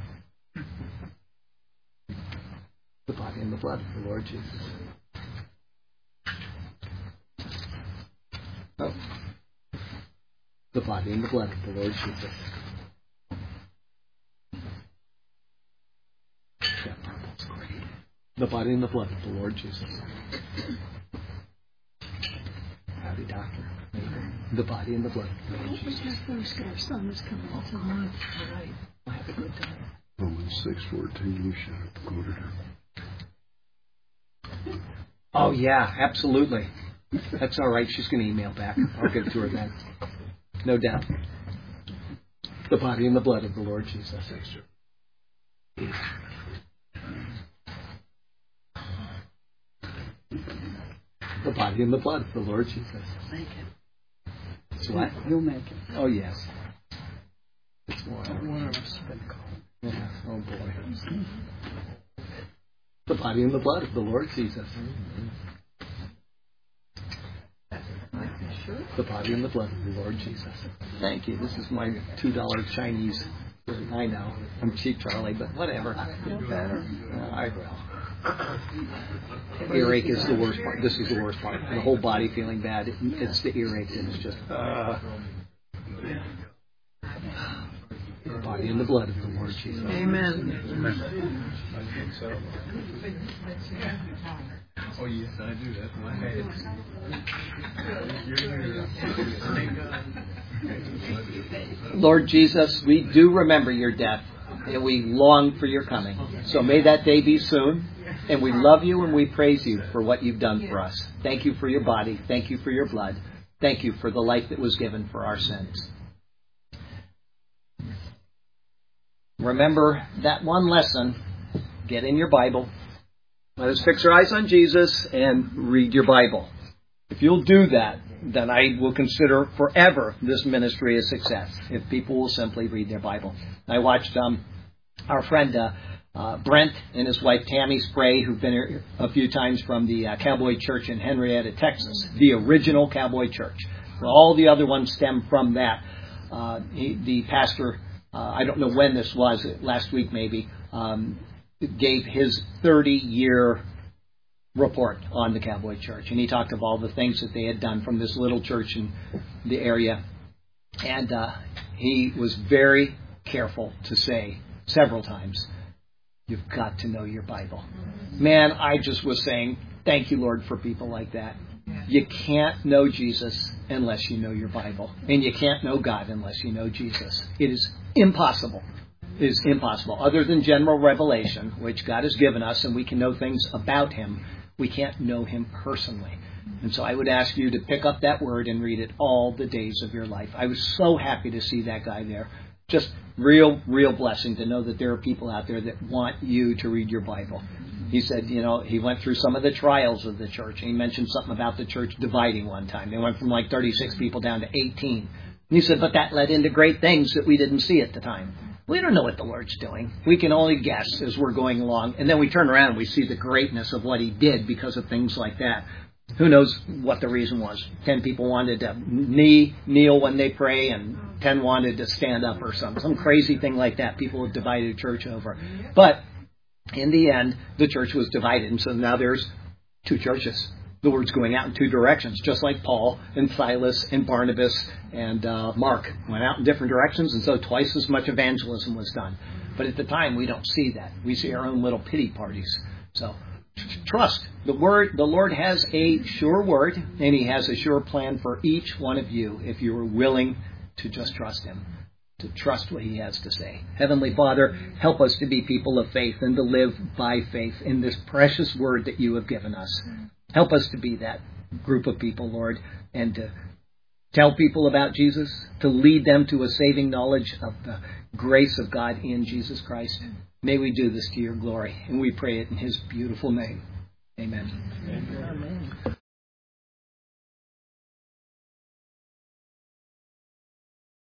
The body and the blood of the Lord Jesus. Oh. The body and the blood of the Lord Jesus. That purple's great. The body and the blood of the Lord Jesus. Howdy, doctor. The body and the blood of the Lord Jesus. Our son is coming tonight. All right. Well, have a good time. Romans 6:14, you should have quoted her. Oh, yeah, absolutely. That's all right. She's going to email back. I'll give it to her then. No doubt. The body and the blood of the Lord Jesus. The body and the blood of the Lord Jesus. Make it. It's what? You'll make it. Oh, yes. It's more. One of us has been called. Yeah. Oh, boy. The body and the blood of the Lord Jesus. The body and the blood of the Lord Jesus. Thank you. This is my $2 Chinese. I know. I'm cheap, Charlie, but whatever. I will. Earache is the worst part. This is the worst part. The whole body feeling bad. It's the earache that is just... the body and the blood of the Lord Jesus. Amen. Oh, yes, I do. That's my head. Lord Jesus, we do remember your death, and we long for your coming. So may that day be soon. And we love you and we praise you for what you've done for us. Thank you for your body. Thank you for your blood. Thank you for the life that was given for our sins. Remember that one lesson. Get in your Bible. Let us fix our eyes on Jesus and read your Bible. If you'll do that, then I will consider forever this ministry a success, if people will simply read their Bible. I watched our friend Brent and his wife Tammy Spray, who've been here a few times from the Cowboy Church in Henrietta, Texas, the original Cowboy Church. Well, all the other ones stem from that. The pastor, I don't know when this was, last week maybe, gave his 30-year report on the Cowboy Church. And he talked of all the things that they had done from this little church in the area. And he was very careful to say several times, you've got to know your Bible. Man, I just was saying, thank you, Lord, for people like that. You can't know Jesus unless you know your Bible. And you can't know God unless you know Jesus. It is impossible. It is impossible. Other than general revelation, which God has given us, and we can know things about Him, we can't know Him personally. And so I would ask you to pick up that word and read it all the days of your life. I was so happy to see that guy there. Just real blessing to know that there are people out there that want you to read your Bible. He said, he went through some of the trials of the church. And he mentioned something about the church dividing one time. They went from like 36 people down to 18. And he said, but that led into great things that we didn't see at the time. We don't know what the Lord's doing. We can only guess as we're going along. And then we turn around and we see the greatness of what He did because of things like that. Who knows what the reason was? 10 people wanted to kneel when they pray, and 10 wanted to stand up or something. Some crazy thing like that people have divided a church over. But in the end, the church was divided. And so now there's two churches. The word's going out in two directions, just like Paul and Silas and Barnabas and Mark went out in different directions, and so twice as much evangelism was done. But at the time, we don't see that. We see our own little pity parties. So trust. The Lord has a sure word, and He has a sure plan for each one of you if you are willing to just trust Him, to trust what He has to say. Heavenly Father, help us to be people of faith and to live by faith in this precious word that You have given us. Help us to be that group of people, Lord, and to tell people about Jesus, to lead them to a saving knowledge of the grace of God in Jesus Christ. May we do this to Your glory, and we pray it in His beautiful name. Amen. Amen.